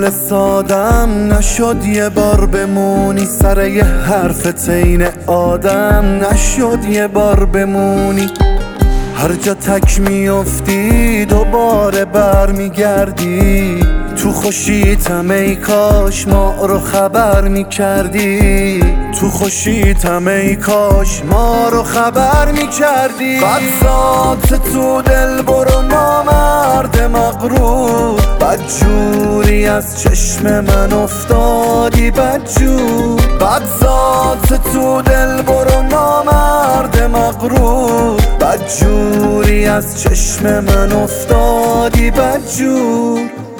گل سادم نشد یه بار بمونی سر یه حرف تین آدم، نشد یه بار بمونی. هر جا تک میافتی دوباره بر میگردی، تو خوشیتم ای کاش ما رو خبر میکردی، تو خوشیتم ای کاش ما رو خبر میکردی. بد ذات تو دل برو نامرد مغرور، بدجوری از چشم من افتادی بدجور. بد ذات تو دل برو نامرد مغرور، بدجوری از چشم من افتادی بدجور.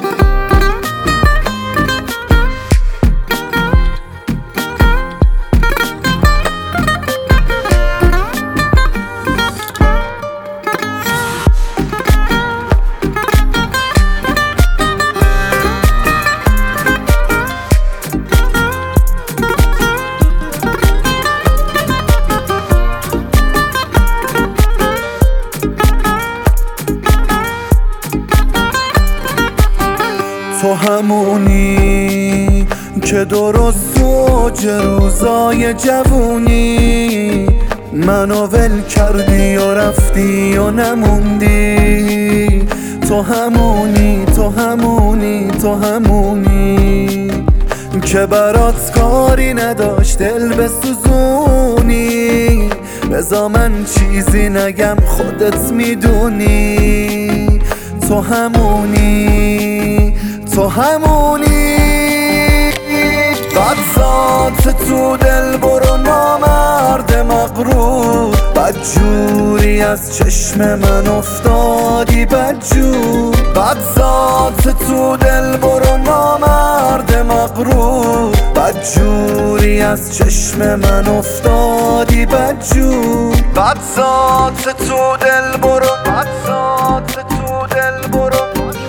تو همونی که درست اوج روزای جوونی منو ول کردی و رفتی و نموندی. تو همونی تو همونی تو همونی که برات کاری نداشت دل بسوزونی. بذار من چیزی نگم خودت میدونی. تو همونی تو همونی. بد ذات تو دل برو نامرد مغرور، بدجوری از چشم من افتادی بدجور. بد ذات تو دل برو نامرد مغرور، بدجوری از چشم من افتادی بدجور. بد ذات تو دل برو، بد ذات تو دل برو،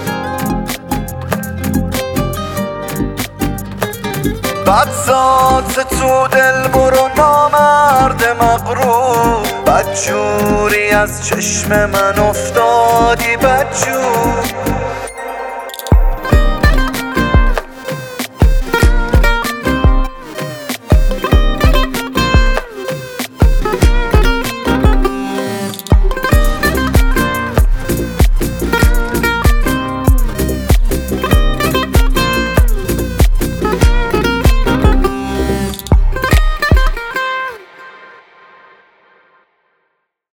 بد ذات تو دل برو نامرد مغرور، بدجوری از چشم من افتادی بدجور.